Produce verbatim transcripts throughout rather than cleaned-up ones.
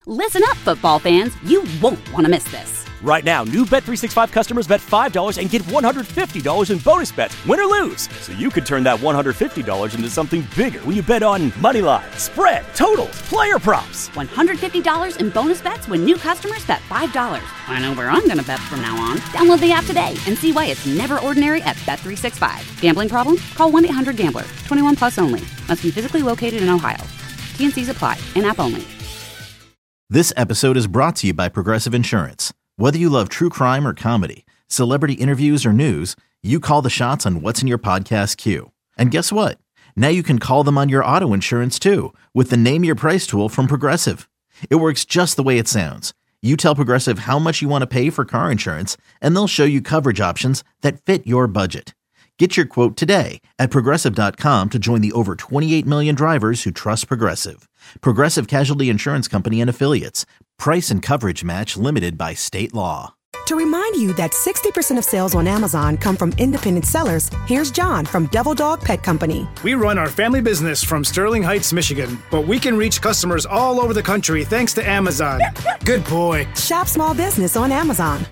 Listen up, football fans. You won't want to miss this. Right now, new Bet three sixty-five customers bet five dollars and get one hundred fifty dollars in bonus bets, win or lose. So you could turn that one hundred fifty dollars into something bigger when you bet on money line, spread, totals, player props. one hundred fifty dollars in bonus bets when new customers bet five dollars. I know where I'm going to bet from now on. Download the app today and see why it's never ordinary at Bet three sixty-five. Gambling problem? Call one eight hundred gambler. twenty-one plus only. Must be physically located in Ohio. T N Cs apply. In-app only. This episode is brought to you by Progressive Insurance. Whether you love true crime or comedy, celebrity interviews or news, you call the shots on what's in your podcast queue. And guess what? Now you can call them on your auto insurance too with the Name Your Price tool from Progressive. It works just the way it sounds. You tell Progressive how much you want to pay for car insurance, and they'll show you coverage options that fit your budget. Get your quote today at Progressive dot com to join the over twenty-eight million drivers who trust Progressive. Progressive Casualty Insurance Company and Affiliates. Price and coverage match limited by state law. To remind you that sixty percent of sales on Amazon come from independent sellers, here's John from Devil Dog Pet Company. We run our family business from Sterling Heights, Michigan, but we can reach customers all over the country thanks to Amazon. Good boy. Shop small business on Amazon.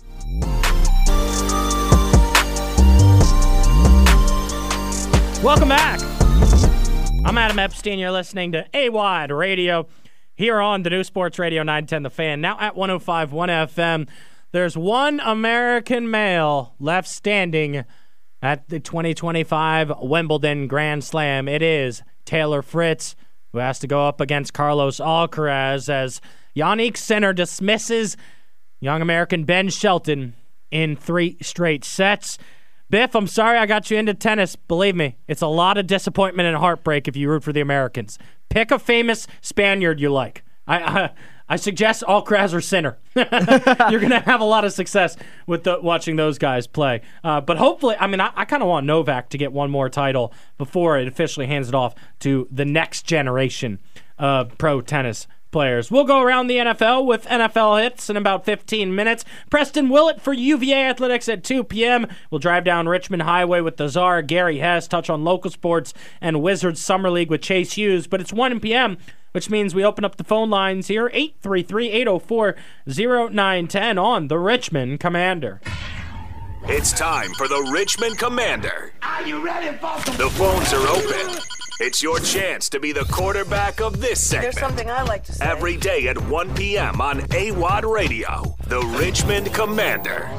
Welcome back. I'm Adam Epstein. You're listening to A W O D Radio here on the new Sports Radio nine ten The Fan. Now at one oh five point one F M. There's one American male left standing at the twenty twenty-five Wimbledon Grand Slam. It is Taylor Fritz, who has to go up against Carlos Alcaraz as Jannik Sinner dismisses young American Ben Shelton in three straight sets. Biff, I'm sorry I got you into tennis. Believe me, it's a lot of disappointment and heartbreak if you root for the Americans. Pick a famous Spaniard you like. I I, I suggest Alcaraz or Sinner. You're going to have a lot of success with the, watching those guys play. Uh, but hopefully, I mean, I, I kind of want Novak to get one more title before it officially hands it off to the next generation of pro tennis players. We'll go around the N F L with N F L hits in about fifteen minutes. Preston Willett for U V A Athletics at two p.m. We'll drive down Richmond Highway with the Czar, Gary Hess, touch on local sports, and Wizards Summer League with Chase Hughes. But it's one p.m., which means we open up the phone lines here, eight three three, eight oh four, oh nine one oh on the Richmond Commander. It's time for the Richmond Commander. Are you ready, folks? The phones are open. It's your chance to be the quarterback of this segment. There's something I like to say. Every day at one p.m. on A W O D Radio, the Richmond Commander.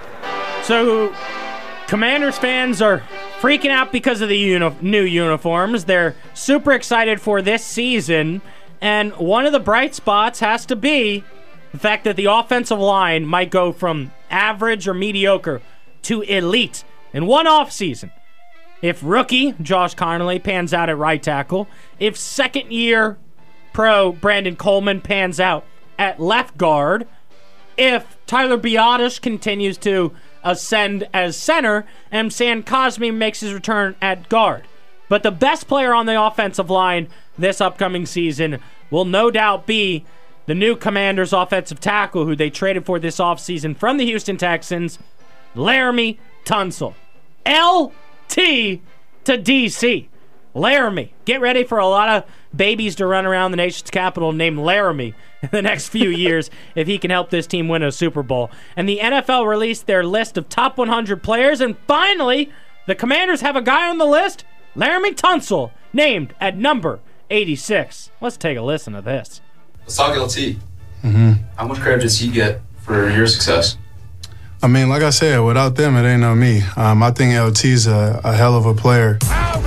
So, Commanders fans are freaking out because of the uni- new uniforms. They're super excited for this season, and one of the bright spots has to be the fact that the offensive line might go from average or mediocre to elite in one offseason. If rookie Josh Connolly pans out at right tackle, if second-year pro Brandon Coleman pans out at left guard, if Tyler Biadasz continues to ascend as center, and Sam Cosmi makes his return at guard. But the best player on the offensive line this upcoming season will no doubt be the new Commanders offensive tackle who they traded for this offseason from the Houston Texans, Laremy Tunsil. L T to D C. Laramie. Get ready for a lot of babies to run around the nation's capital named Laramie in the next few years if he can help this team win a Super Bowl. And the N F L released their list of top one hundred players, and finally, the Commanders have a guy on the list, Laremy Tunsil, named at number eighty-six. Let's take a listen to this. Let's talk L T. Mm-hmm. How much credit does he get for your success? I mean, like I said, without them, it ain't no me. Um, I think L T's a, a hell of a player.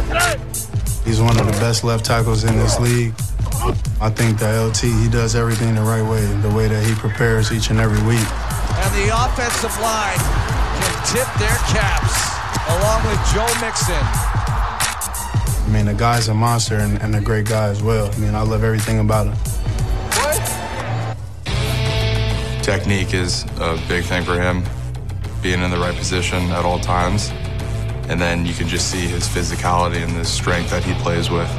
He's one of the best left tackles in this league. I think that L T, he does everything the right way, the way that he prepares each and every week. And the offensive line can tip their caps, along with Joe Mixon. I mean, the guy's a monster and, and a great guy as well. I mean, I love everything about him. What? Technique is a big thing for him, being in the right position at all times. And then you can just see his physicality and the strength that he plays with.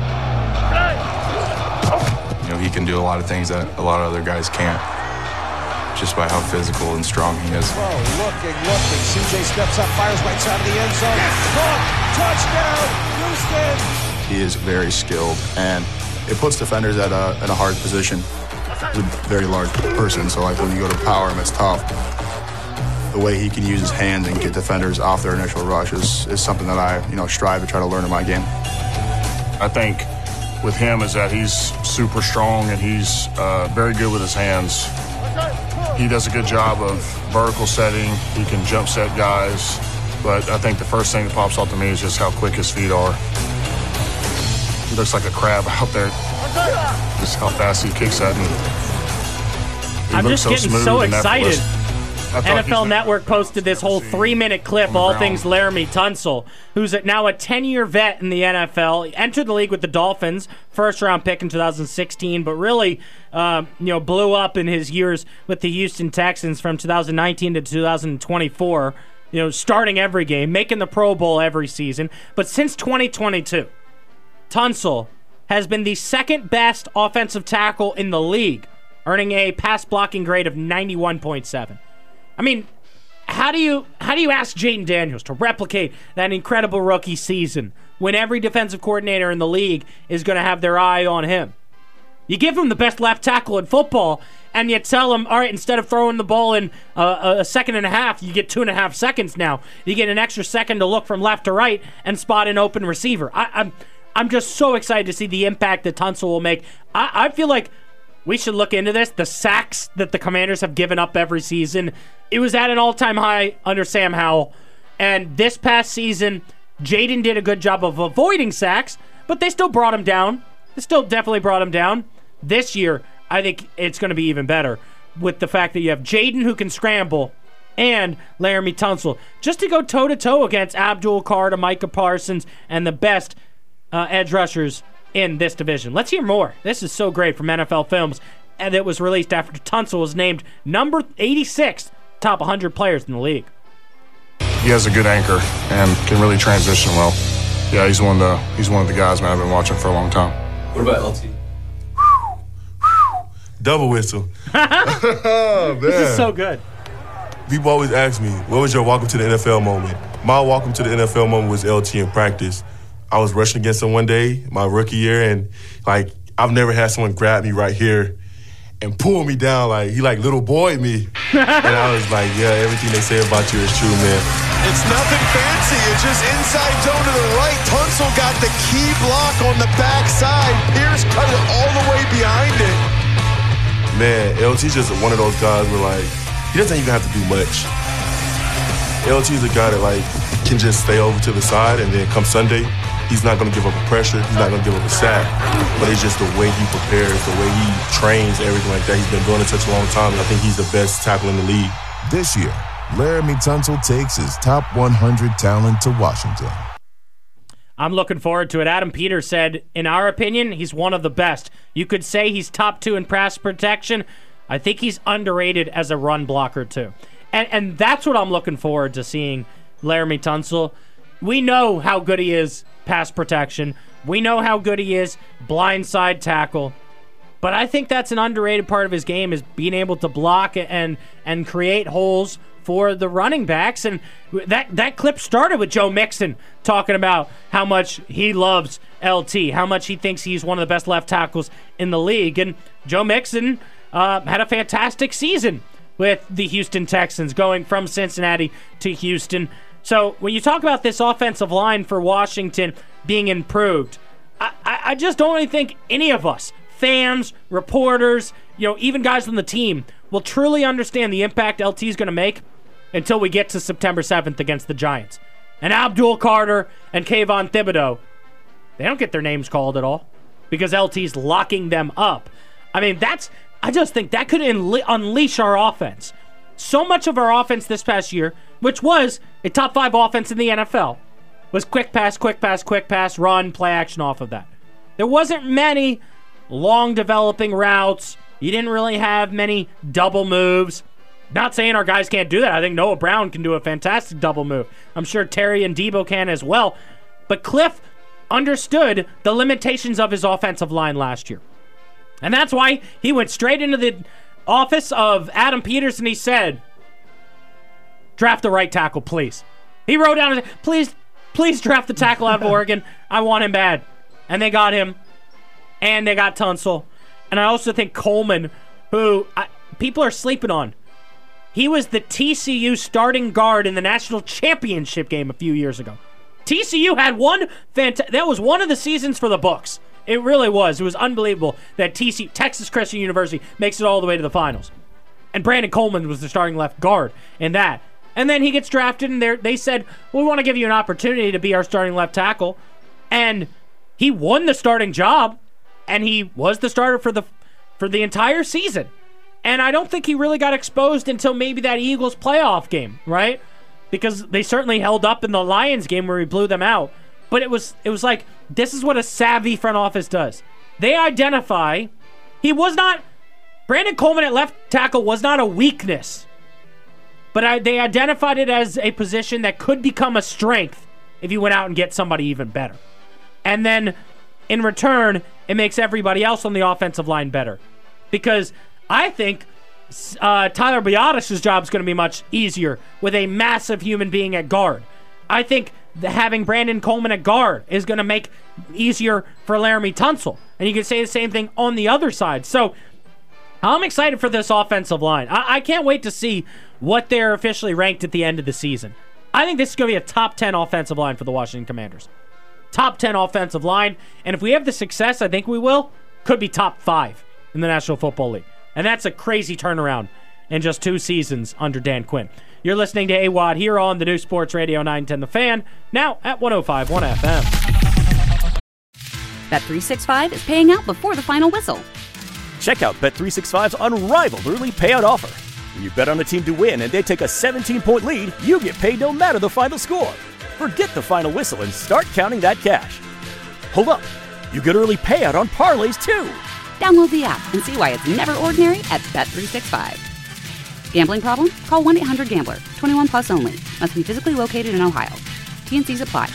You know, he can do a lot of things that a lot of other guys can't, just by how physical and strong he is. Oh, looking, looking. C J steps up, fires right side of the end zone. Caught, touchdown, Houston. He is very skilled, and it puts defenders at a, in a hard position. He's a very large person, so like when you go to power him, it's tough. The way he can use his hands and get defenders off their initial rush is, is something that I, you know, strive to try to learn in my game. I think with him is that he's super strong and he's uh, very good with his hands. He does a good job of vertical setting. He can jump set guys. But I think the first thing that pops out to me is just how quick his feet are. He looks like a crab out there. Just how fast he kicks that. And he I'm looks just getting smooth so and excited. effortless. N F L Network posted this whole three-minute clip, all things Laramie Tunsil, who's now a ten-year vet in the N F L. He entered the league with the Dolphins, first-round pick in two thousand sixteen, but really uh, you know, blew up in his years with the Houston Texans from two thousand nineteen to two thousand twenty-four, you know, starting every game, making the Pro Bowl every season. But since twenty twenty-two, Tunsil has been the second-best offensive tackle in the league, earning a pass-blocking grade of ninety-one point seven. I mean, how do you how do you ask Jayden Daniels to replicate that incredible rookie season when every defensive coordinator in the league is going to have their eye on him? You give him the best left tackle in football, and you tell him, all right, instead of throwing the ball in a, a second and a half, you get two and a half seconds now. You get an extra second to look from left to right and spot an open receiver. I, I'm I'm just so excited to see the impact that Tunsil will make. I, I feel like we should look into this. The sacks that the Commanders have given up every season, it was at an all-time high under Sam Howell. And this past season, Jayden did a good job of avoiding sacks, but they still brought him down. They still definitely brought him down. This year, I think it's going to be even better with the fact that you have Jayden who can scramble and Laramie Tunsil just to go toe-to-toe against Abdul Carter, Micah Parsons, and the best uh, edge rushers in this division. Let's hear more. This is so great from N F L Films, and it was released after Tunsil was named number eighty-six top one hundred players in the league. He has a good anchor and can really transition well. Yeah, he's one of the he's one of the guys, man, I've been watching for a long time. What about L T? Double whistle. Oh, man. This is so good. People always ask me, what was your welcome to the N F L moment? My welcome to the N F L moment was L T in practice. I was rushing against him one day, my rookie year, and, like, I've never had someone grab me right here and pull me down. Like, he, like, little boyed me. And I was like, yeah, everything they say about you is true, man. It's nothing fancy. It's just inside zone to the right. Tunsil got the key block on the backside. Pierce cut it all the way behind it. Man, L T's just one of those guys where, like, he doesn't even have to do much. L T's a guy that, like, can just stay over to the side, and then come Sunday, he's not going to give up a pressure. He's not going to give up a sack. But it's just the way he prepares, the way he trains, everything like that. He's been doing it such a long time, and I think he's the best tackle in the league. This year, Laramie Tunsil takes his top one hundred talent to Washington. I'm looking forward to it. Adam Peters said, in our opinion, he's one of the best. You could say he's top two in pass protection. I think he's underrated as a run blocker, too. And and that's what I'm looking forward to seeing Laramie Tunsil. We know how good he is pass protection. We know how good he is blindside tackle. But I think that's an underrated part of his game, is being able to block and and create holes for the running backs. And that, that clip started with Joe Mixon talking about how much he loves L T, how much he thinks he's one of the best left tackles in the league. And Joe Mixon uh, had a fantastic season with the Houston Texans, going from Cincinnati to Houston. So when you talk about this offensive line for Washington being improved, I, I, I just don't really think any of us, fans, reporters, you know, even guys on the team, will truly understand the impact L T is going to make until we get to September seventh against the Giants. And Abdul Carter and Kayvon Thibodeau, they don't get their names called at all because L T's locking them up. I mean, that's, I just think that could unle- unleash our offense. So much of our offense this past year, which was a top five offense in the N F L, was quick pass, quick pass, quick pass, run, play action off of that. There wasn't many long developing routes. You didn't really have many double moves. Not saying our guys can't do that. I think Noah Brown can do a fantastic double move. I'm sure Terry and Debo can as well. But Cliff understood the limitations of his offensive line last year. And that's why he went straight into the office of Adam Peters and he said, draft the right tackle, please. He wrote down, and said, please, please draft the tackle out of Oregon. I want him bad. And they got him. And they got Tunsil. And I also think Coleman who I, people are sleeping on. He was the T C U starting guard in the national championship game a few years ago. T C U had one fant- that was one of the seasons for the books. It really was. It was unbelievable that T C U, Texas Christian University, makes it all the way to the finals. And Brandon Coleman was the starting left guard in that. And then he gets drafted, and they said, well, we want to give you an opportunity to be our starting left tackle. And he won the starting job, and he was the starter for the for the entire season. And I don't think he really got exposed until maybe that Eagles playoff game, right? Because they certainly held up in the Lions game where he blew them out. But it was it was like, this is what a savvy front office does. They identify, he was not, Brandon Coleman at left tackle was not a weakness. But I, they identified it as a position that could become a strength if you went out and get somebody even better. And then, in return, it makes everybody else on the offensive line better. Because I think uh, Tyler Biadasz' job is going to be much easier with a massive human being at guard. I think the, having Brandon Coleman at guard is going to make easier for Laremy Tunsil. And you can say the same thing on the other side. So, I'm excited for this offensive line. I, I can't wait to see what they're officially ranked at the end of the season. I think this is going to be a top ten offensive line for the Washington Commanders. Top ten offensive line. And if we have the success, I think we will, could be top five in the National Football League. And that's a crazy turnaround in just two seasons under Dan Quinn. You're listening to A W A D here on the new Sports Radio nine ten The Fan, now at one oh five point one F M. Bet three sixty-five is paying out before the final whistle. Check out Bet three sixty-five's unrivaled early payout offer. When you bet on a team to win and they take a seventeen-point lead, you get paid no matter the final score. Forget the final whistle and start counting that cash. Hold up. You get early payout on parlays, too. Download the app and see why it's never ordinary at Bet three sixty-five. Gambling problem? Call one eight hundred gambler. twenty-one plus only. Must be physically located in Ohio. T and C's apply.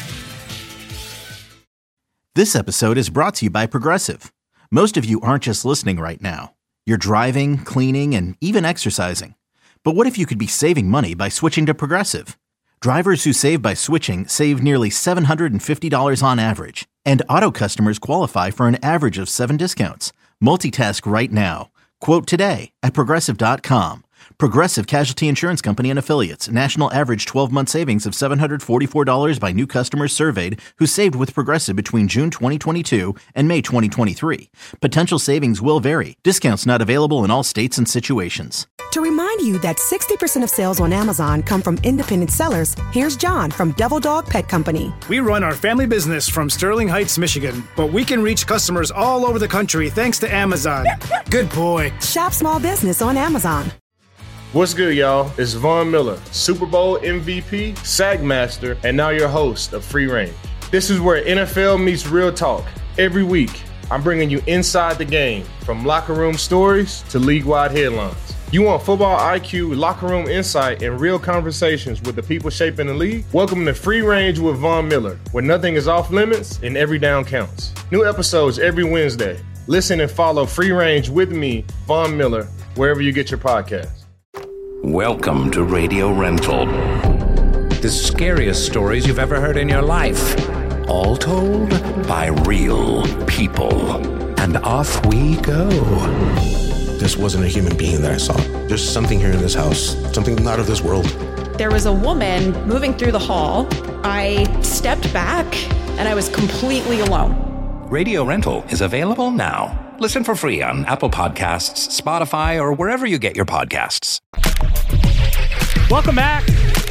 This episode is brought to you by Progressive. Most of you aren't just listening right now. You're driving, cleaning, and even exercising. But what if you could be saving money by switching to Progressive? Drivers who save by switching save nearly seven hundred fifty dollars on average. And auto customers qualify for an average of seven discounts. Multitask right now. Quote today at Progressive dot com. Progressive Casualty Insurance Company and Affiliates. National average twelve-month savings of seven hundred forty-four dollars by new customers surveyed who saved with Progressive between June twenty twenty-two and May twenty twenty-three. Potential savings will vary. Discounts not available in all states and situations. To remind you that sixty percent of sales on Amazon come from independent sellers, here's John from Devil Dog Pet Company. We run our family business from Sterling Heights, Michigan, but we can reach customers all over the country thanks to Amazon. Good boy. Shop small business on Amazon. What's good, y'all? It's Von Miller, Super Bowl M V P, Sack Master, and now your host of Free Range. This is where N F L meets real talk. Every week, I'm bringing you inside the game, from locker room stories to league-wide headlines. You want football I Q, locker room insight, and real conversations with the people shaping the league? Welcome to Free Range with Von Miller, where nothing is off limits and every down counts. New episodes every Wednesday. Listen and follow Free Range with me, Von Miller, wherever you get your podcasts. Welcome to Radio Rental. The scariest stories you've ever heard in your life. All told by real people. And off we go. This wasn't a human being that I saw. There's something here in this house, something not of this world. There was a woman moving through the hall. I stepped back and I was completely alone. Radio Rental is available now. Listen for free on Apple Podcasts, Spotify, or wherever you get your podcasts. Welcome back.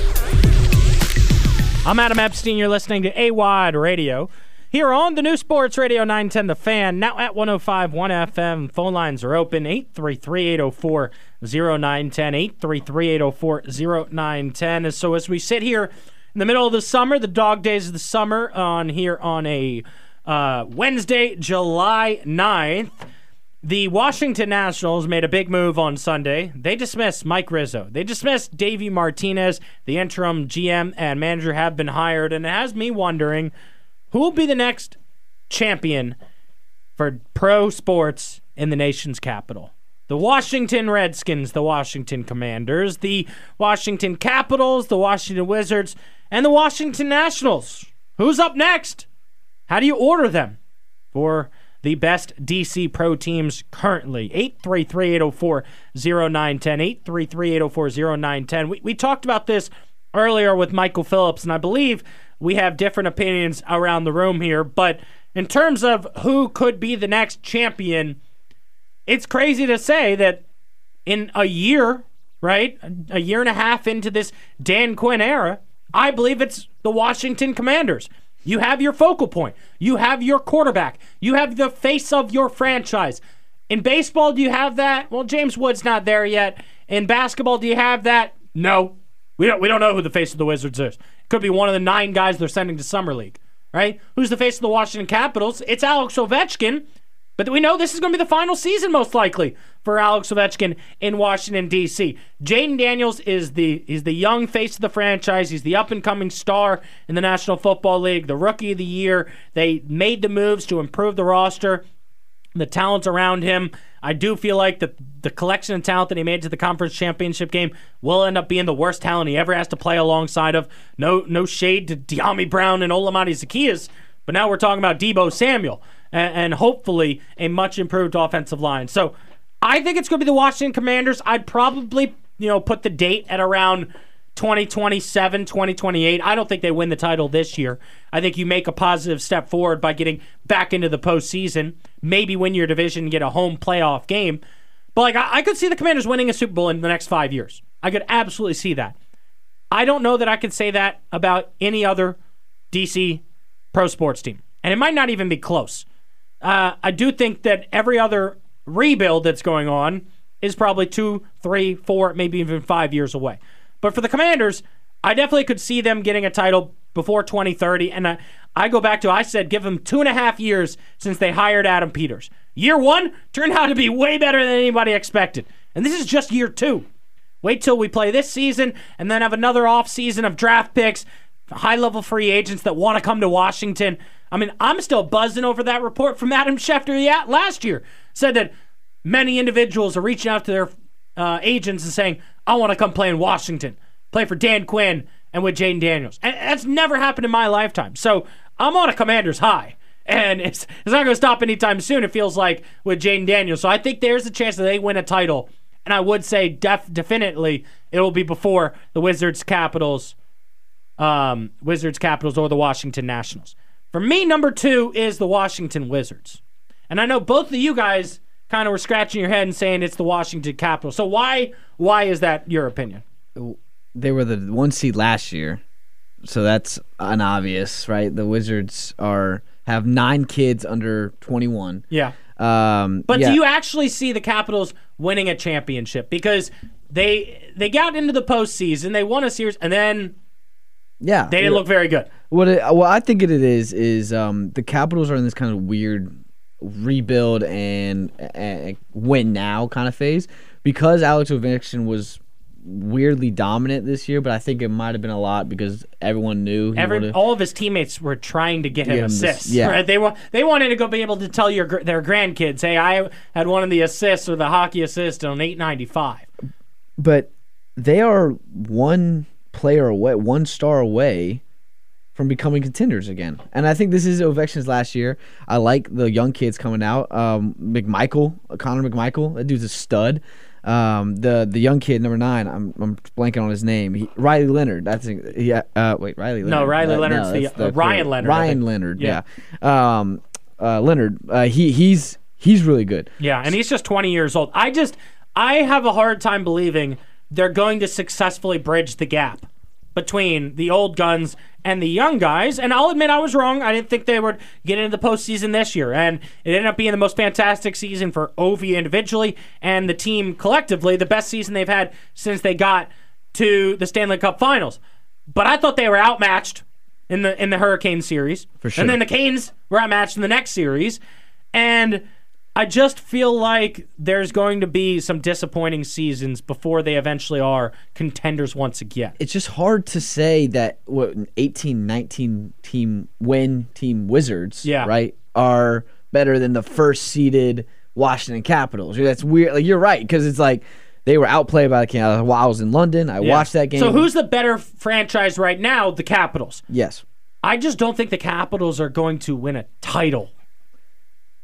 I'm Adam Epstein. You're listening to A W A D Radio here on the new Sports Radio nine ten The Fan, now at one oh five point one F M. Phone lines are open, eight three three, eight oh four, oh nine one oh, eight three three, eight oh four, oh nine one oh. So as we sit here in the middle of the summer, the dog days of the summer, on here on a uh, Wednesday, July ninth, the Washington Nationals made a big move on Sunday. They dismissed Mike Rizzo. They dismissed Davey Martinez. The interim G M and manager have been hired, and it has me wondering who will be the next champion for pro sports in the nation's capital. The Washington Redskins, the Washington Commanders, the Washington Capitals, the Washington Wizards, and the Washington Nationals. Who's up next? How do you order them for the best D C Pro teams currently. eight three three, eight oh four, oh nine one oh, eight three three, eight oh four, oh nine one oh. We, we talked about this earlier with Michael Phillips, and I believe we have different opinions around the room here, but in terms of who could be the next champion, it's crazy to say that in a year, right, a year and a half into this Dan Quinn era, I believe it's the Washington Commanders. You have your focal point. You have your quarterback. You have the face of your franchise. In baseball, do you have that? Well, James Wood's not there yet. In basketball, do you have that? No. We don't, we don't know who the face of the Wizards is. It could be one of the nine guys they're sending to Summer League, right? Who's the face of the Washington Capitals? It's Alex Ovechkin. But we know this is going to be the final season, most likely, for Alex Ovechkin in Washington, D C Jaden Daniels is the is the young face of the franchise. He's the up-and-coming star in the National Football League, the Rookie of the Year. They made the moves to improve the roster, the talent around him. I do feel like the, the collection of talent that he made to the conference championship game will end up being the worst talent he ever has to play alongside of. No, no shade to De'Ami Brown and Olamide Zaccheaus, but now we're talking about Deebo Samuel. And hopefully a much improved offensive line. So I think it's going to be the Washington Commanders. I'd probably, you know, put the date at around twenty twenty-seven, twenty twenty-eight. I don't think they win the title this year. I think you make a positive step forward by getting back into the postseason, maybe win your division and get a home playoff game. But like I, I could see the Commanders winning a Super Bowl in the next five years. I could absolutely see that. I don't know that I could say that about any other D C pro sports team. And it might not even be close. Uh, I do think that every other rebuild that's going on is probably two, three, four, maybe even five years away. But for the Commanders, I definitely could see them getting a title before twenty thirty. And I, I go back to, I said, give them two and a half years since they hired Adam Peters. Year one turned out to be way better than anybody expected. And this is just year two. Wait till we play this season and then have another off season of draft picks, high-level free agents that want to come to Washington. I mean, I'm still buzzing over that report from Adam Schefter yeah, last year. Said that many individuals are reaching out to their uh, agents and saying, I want to come play in Washington, play for Dan Quinn and with Jaden Daniels. And that's never happened in my lifetime. So I'm on a Commander's high. And it's, it's not going to stop anytime soon, it feels like, with Jaden Daniels. So I think there's a chance that they win a title. And I would say def- definitely it will be before the Wizards, Capitals, um, Wizards, Capitals, or the Washington Nationals. For me, number two is the Washington Wizards. And I know both of you guys kind of were scratching your head and saying it's the Washington Capitals. So why why is that your opinion? They were the one seed last year, so that's an obvious, right? The Wizards are have nine kids under twenty-one. Yeah. Um, but yeah. do you actually see the Capitals winning a championship? Because they they got into the postseason, they won a series, and then yeah, they didn't yeah. look very good. What it, what I think it is is um, the Capitals are in this kind of weird rebuild and, and win now kind of phase because Alex Ovechkin was weirdly dominant this year, but I think it might have been a lot because everyone knew he Every, all of his teammates were trying to get him him assists. This, yeah. Right? They wa- they wanted to go be able to tell your their grandkids, hey, I had one of the assists or the hockey assist on eight ninety-five. But they are one player away, one star away from becoming contenders again. And I think this is Ovechkin's last year. I like the young kids coming out. Um, McMichael, Connor McMichael, that dude's a stud. Um, the the young kid, number nine, I'm I'm blanking on his name. He, Riley Leonard. That's yeah. Uh, wait, Riley Leonard. No, Riley uh, Leonard's no, the, the uh, Ryan Leonard. Ryan Leonard. Yeah. yeah. Um, uh, Leonard. Uh, he he's he's really good. Yeah, and he's just twenty years old. I just I have a hard time believing they're going to successfully bridge the gap between the old guns and the young guys. And I'll admit I was wrong. I didn't think they would get into the postseason this year. And it ended up being the most fantastic season for Ovi individually and the team collectively, the best season they've had since they got to the Stanley Cup Finals. But I thought they were outmatched in the in the Hurricane series. For sure. And then the Canes were outmatched in the next series. And I just feel like there's going to be some disappointing seasons before they eventually are contenders once again. It's just hard to say that what an eighteen nineteen team win team Wizards, yeah. right, are better than the first seeded Washington Capitals. That's weird. Like, you're right, because it's like they were outplayed by the Capitals. While I was in London, I yeah. watched that game. So who's the better franchise right now? The Capitals. Yes. I just don't think the Capitals are going to win a title.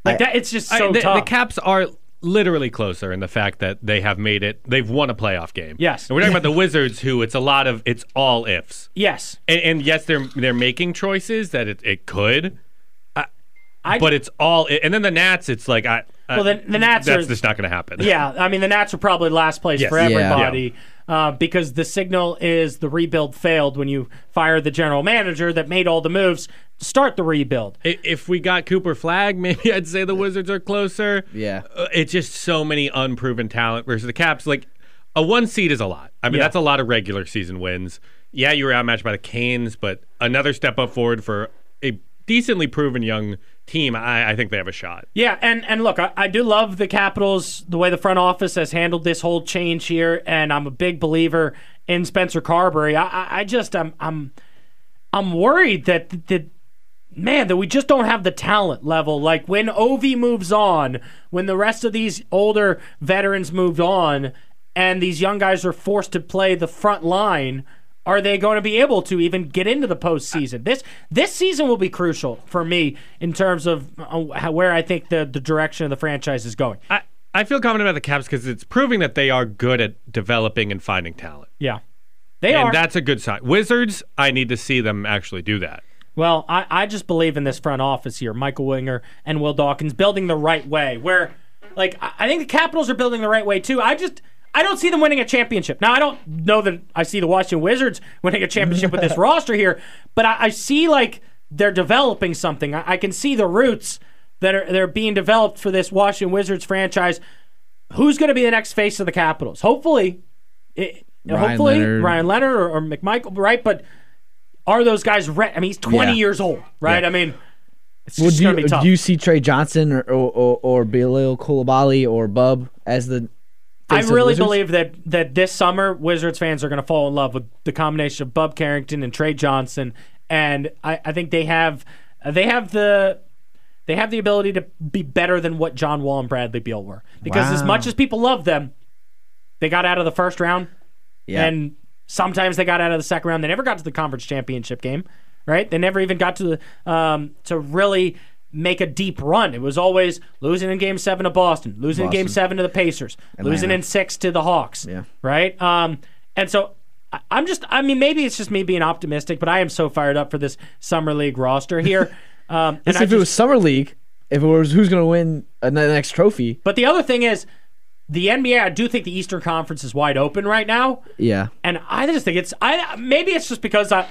Like that, it's just so I, the, tough. the Caps are literally closer in the fact that they have made it. They've won a playoff game. Yes. And we're talking about the Wizards, who it's a lot of it's all ifs. Yes. And, and yes, they're they're making choices that it, it could. I, I, but it's all. And then the Nats, it's like I. Well, the, the Nats that's are just not going to happen. Yeah, I mean the Nats are probably last place Yes. for Yeah. everybody uh, because the signal is the rebuild failed when you fire the general manager that made all the moves to start the rebuild. I- If we got Cooper Flagg, maybe I'd say the Wizards are closer. Yeah. Uh, it's just so many unproven talent versus the Caps. Like a one seed is a lot. I mean, Yeah. that's a lot of regular season wins. Yeah, you were outmatched by the Canes, but another step up forward for a decently proven young team. I, I think they have a shot. Yeah, and, and look, I, I do love the Capitals, the way the front office has handled this whole change here, and I'm a big believer in Spencer Carberry. I, I, I just, I'm, I'm, I'm worried that, that, man, that we just don't have the talent level. Like when Ovi moves on, when the rest of these older veterans moved on, and these young guys are forced to play the front line, are they going to be able to even get into the postseason? This this season will be crucial for me in terms of uh, how, where I think the, the direction of the franchise is going. I, I feel confident about the Caps because it's proving that they are good at developing and finding talent. Yeah, they and are. that's a good sign. Wizards, I need to see them actually do that. Well, I, I just believe in this front office here, Michael Winger and Will Dawkins building the right way. Where, like, I I think the Capitals are building the right way too. I just I don't see them winning a championship. Now, I don't know that I see the Washington Wizards winning a championship with this roster here, but I, I see like they're developing something. I, I can see the roots that are they're being developed for this Washington Wizards franchise. Who's going to be the next face of the Capitals? Hopefully, it, Ryan hopefully Leonard. Ryan Leonard or, or McMichael, right? But are those guys ready? I mean, he's twenty Yeah. years old, right? Yeah. I mean, it's Well, just do going to you, be tough. do you see Trey Johnson or or, or, or Bilal Koulibaly or Bub as the I face of the really Wizards? believe that that this summer Wizards fans are going to fall in love with the combination of Bub Carrington and Trey Johnson, and I, I think they have they have the they have the ability to be better than what John Wall and Bradley Beal were. Because as Wow. much as people love them, they got out of the first round, Yeah. and sometimes they got out of the second round. They never got to the conference championship game, right? They never even got to the um, to really make a deep run. It was always losing in Game Seven to Boston, losing in Game Boston. Seven to the Pacers, Atlanta. losing in six to the Hawks. Yeah. Right. Um, and so I- I'm just. I mean, maybe it's just me being optimistic, but I am so fired up for this summer league roster here. Um, and Listen, I if it was just- summer league, if it was who's going to win uh, the next trophy, but the other thing is, the N B A. I do think the Eastern Conference is wide open right now. yeah, And I just think it's I maybe it's just because I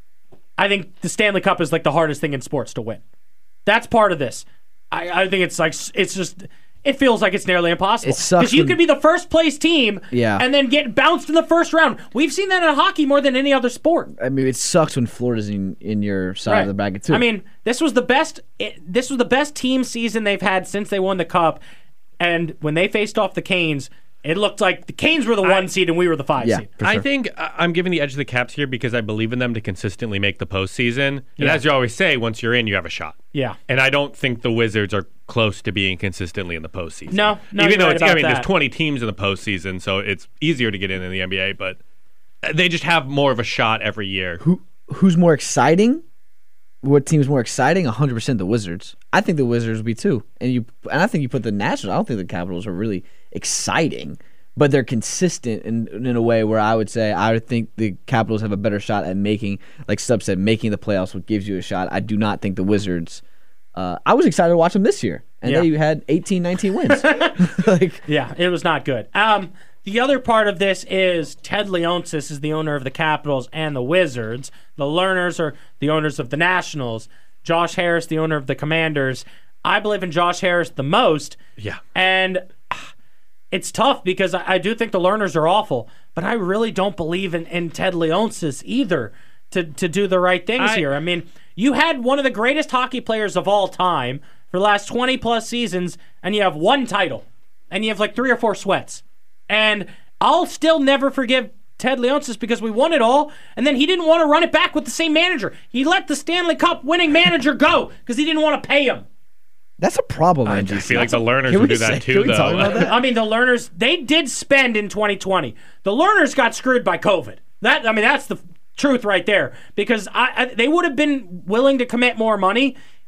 I think the Stanley Cup is like the hardest thing in sports to win. That's part of this. I, I think it's like it's just it feels like it's nearly impossible. It sucks because you when- could be the first place team Yeah. and then get bounced in the first round. We've seen that in hockey more than any other sport. I mean, it sucks when Florida's in, in your side Right. of the bracket too. I mean, this was the best it, this was the best team season they've had since they won the cup. And when they faced off the Canes, it looked like the Canes were the one seed and we were the five Yeah. seed. For I sure. think I- I'm giving the edge to the Caps here because I believe in them to consistently make the postseason. And Yeah. as you always say, once you're in, you have a shot. Yeah. And I don't think the Wizards are close to being consistently in the postseason. No, no, even you're though right it's, I about mean, that. there's twenty teams in the postseason, so it's easier to get in in the N B A. But they just have more of a shot every year. Who who's more exciting? What team's more exciting? one hundred percent the Wizards. I think the Wizards will be too. And you and I think you put the Nationals. I don't think the Capitals are really exciting, but they're consistent in in a way where I would say I would think the Capitals have a better shot at making, like Stubb said, making the playoffs, what gives you a shot. I do not think the Wizards. Uh, I was excited to watch them this year, and Yeah. they had eighteen, nineteen wins. like, Yeah, it was not good. Um, the other part of this is Ted Leonsis is the owner of the Capitals and the Wizards. The Lerners are the owners of the Nationals. Josh Harris, the owner of the Commanders. I believe in Josh Harris the most. Yeah. And ah, it's tough because I, I do think the Lerners are awful, but I really don't believe in, in Ted Leonsis either to, to do the right things I- here. I mean, you had one of the greatest hockey players of all time for the last twenty plus seasons, and you have one title, and you have like three or four sweats. And I'll still never forgive Ted Leonsis because we won it all, and then he didn't want to run it back with the same manager. He let the Stanley Cup winning manager go because he didn't want to pay him. that's a problem, I Angie. feel like the Lerners Can would we do that say- too, can we though. talk about that? I mean, the Lerners, they did spend in twenty twenty. The Lerners got screwed by COVID. That I mean, that's the truth right there. Because I, I, they would have been willing to commit more money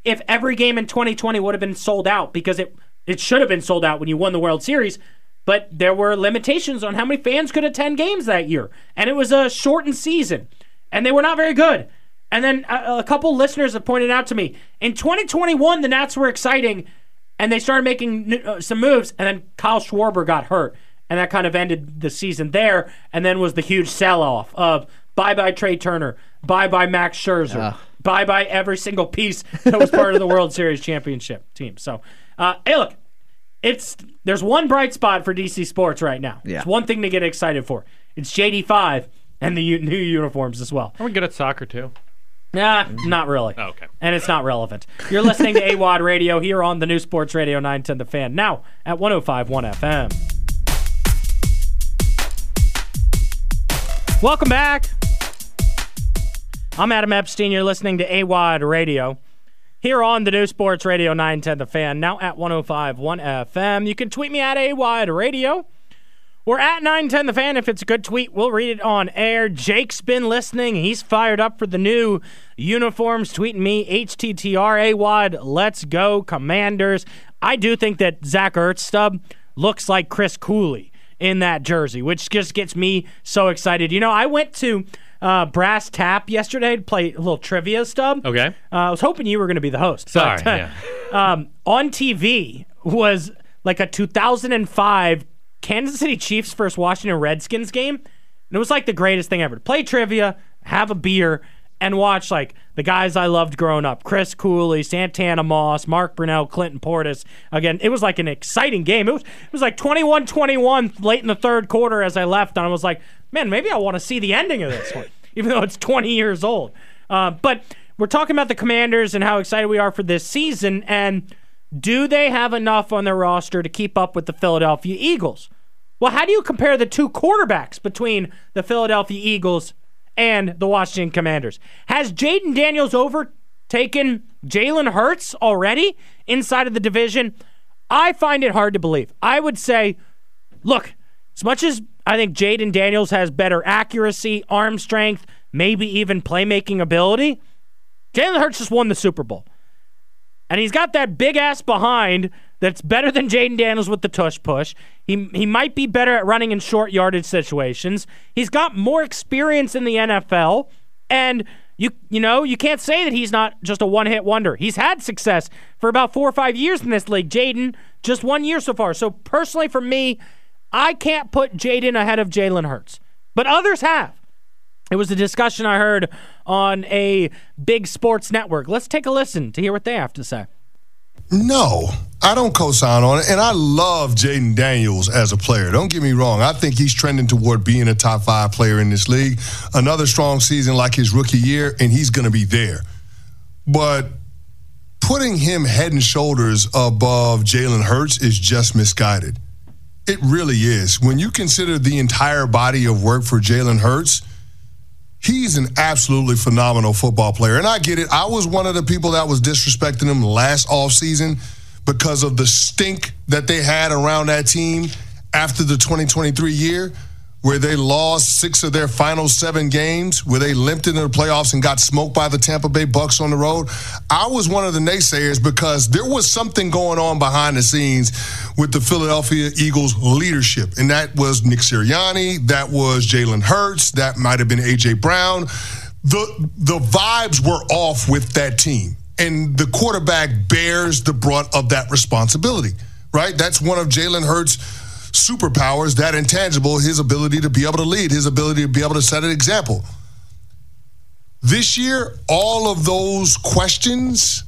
if every game in twenty twenty would have been sold out, because it it should have been sold out when you won the World Series, but there were limitations on how many fans could attend games that year. And it was a shortened season, and they were not very good. And then a, a couple listeners have pointed out to me, in twenty twenty-one, the Nats were exciting, and they started making uh, some moves, and then Kyle Schwarber got hurt, and that kind of ended the season there, and then was the huge sell-off of bye-bye Trey Turner, bye-bye Max Scherzer, uh. bye-bye every single piece that was part of the World Series championship team. So, uh, hey, look, it's there's one bright spot for D C Sports right now. Yeah. It's one thing to get excited for. It's J D five and the u- new uniforms as well. Are we good at soccer, too? Nah, not really. Oh, okay. And it's not relevant. You're listening to A W O D Radio here on the new Sports Radio nine ten The Fan, now at one oh five point one F M. Welcome back. I'm Adam Epstein. You're listening to A W O D Radio here on the new Sports Radio nine ten The Fan, now at one oh five point one F M. You can tweet me at A W O D Radio or at nine ten The Fan. If it's a good tweet, we'll read it on air. Jake's been listening. He's fired up for the new uniforms. Tweeting me, H T T R A W O D, let's go Commanders. I do think that Zach Ertz stub looks like Chris Cooley in that jersey, which just gets me so excited. You know, I went to uh, Brass Tap yesterday to play a little trivia stub. Okay. Uh, I was hoping you were going to be the host. Sorry. But, uh, yeah. um, on T V was like a two thousand five Kansas City Chiefs versus Washington Redskins game. And it was like the greatest thing ever. To play trivia, have a beer, and watch like the guys I loved growing up. Chris Cooley, Santana Moss, Mark Brunell, Clinton Portis. Again, it was like an exciting game. It was it was like twenty-one twenty-one late in the third quarter as I left, and I was like, man, maybe I want to see the ending of this one, even though it's twenty years old. Uh, but we're talking about the Commanders and how excited we are for this season, and do they have enough on their roster to keep up with the Philadelphia Eagles? Well, how do you compare the two quarterbacks between the Philadelphia Eagles and the Washington Commanders? Has Jaden Daniels overtaken Jalen Hurts already inside of the division? I find it hard to believe. I would say, look, as much as I think Jaden Daniels has better accuracy, arm strength, maybe even playmaking ability, Jalen Hurts just won the Super Bowl. And he's got that big-ass behind that's better than Jaden Daniels with the tush push. He he might be better at running in short yardage situations. He's got more experience in the N F L. And, you you know, you can't say that he's not just a one-hit wonder. He's had success for about four or five years in this league. Jaden, just one year so far. So, personally, for me, I can't put Jaden ahead of Jalen Hurts. But others have. It was a discussion I heard on a big sports network. Let's take a listen to hear what they have to say. No, I don't co-sign on it, and I love Jaden Daniels as a player. Don't get me wrong. I think he's trending toward being a top five player in this league. Another strong season like his rookie year, and he's going to be there. But putting him head and shoulders above Jalen Hurts is just misguided. It really is. When you consider the entire body of work for Jalen Hurts, he's an absolutely phenomenal football player. And I get it. I was one of the people that was disrespecting him last offseason because of the stink that they had around that team after the twenty twenty-three year, where they lost six of their final seven games, where they limped into the playoffs and got smoked by the Tampa Bay Bucks on the road. I was one of the naysayers because there was something going on behind the scenes with the Philadelphia Eagles leadership, and that was Nick Sirianni, that was Jalen Hurts, that might have been A J Brown. The, the vibes were off with that team, and the quarterback bears the brunt of that responsibility, right? That's one of Jalen Hurts' superpowers, that intangible, his ability to be able to lead, his ability to be able to set an example. This year, all of those questions,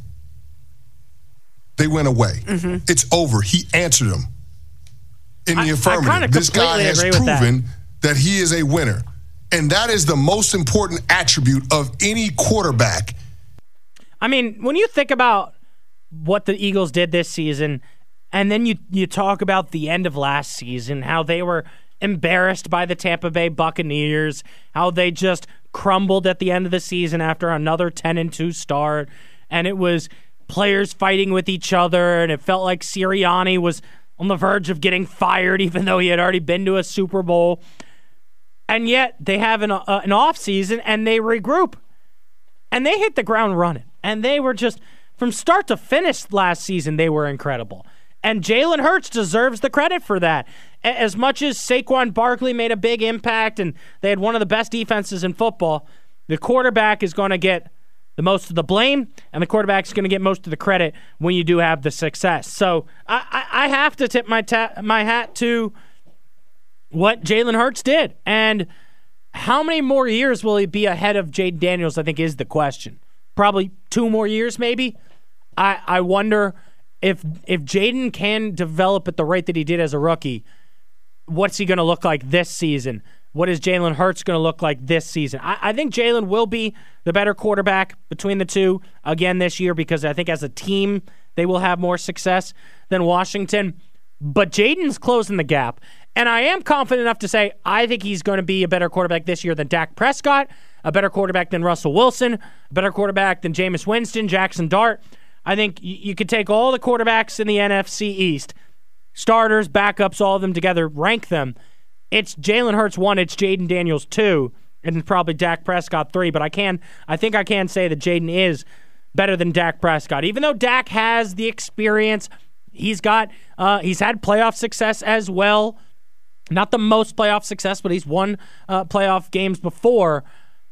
they went away. Mm-hmm. It's over. He answered them in the I, affirmative. I this guy has proven that. that he is a winner. And that is the most important attribute of any quarterback. I mean, when you think about what the Eagles did this season, and then you you talk about the end of last season, how they were embarrassed by the Tampa Bay Buccaneers, how they just crumbled at the end of the season after another ten and two start, and it was players fighting with each other, and it felt like Sirianni was on the verge of getting fired even though he had already been to a Super Bowl. And yet they have an, uh, an off season and they regroup. And they hit the ground running. And they were just From start to finish last season, they were incredible. And Jalen Hurts deserves the credit for that. As much as Saquon Barkley made a big impact and they had one of the best defenses in football, the quarterback is going to get the most of the blame, and the quarterback is going to get most of the credit when you do have the success. So I, I, I have to tip my ta- my hat to what Jalen Hurts did. And how many more years will he be ahead of Jayden Daniels, I think, is the question. Probably two more years, maybe. I, I wonder if if Jayden can develop at the rate that he did as a rookie, what's he going to look like this season? What is Jalen Hurts going to look like this season? I, I think Jalen will be the better quarterback between the two again this year because I think as a team they will have more success than Washington. But Jayden's closing the gap. And I am confident enough to say I think he's going to be a better quarterback this year than Dak Prescott, a better quarterback than Russell Wilson, a better quarterback than Jameis Winston, Jackson Dart. I think you, you could take all the quarterbacks in the N F C East, starters, backups, all of them together, rank them. It's Jalen Hurts one, it's Jayden Daniels two, and probably Dak Prescott three. But I can, I think I can say that Jayden is better than Dak Prescott, even though Dak has the experience. He's got, uh, he's had playoff success as well. Not the most playoff success, but he's won uh, playoff games before.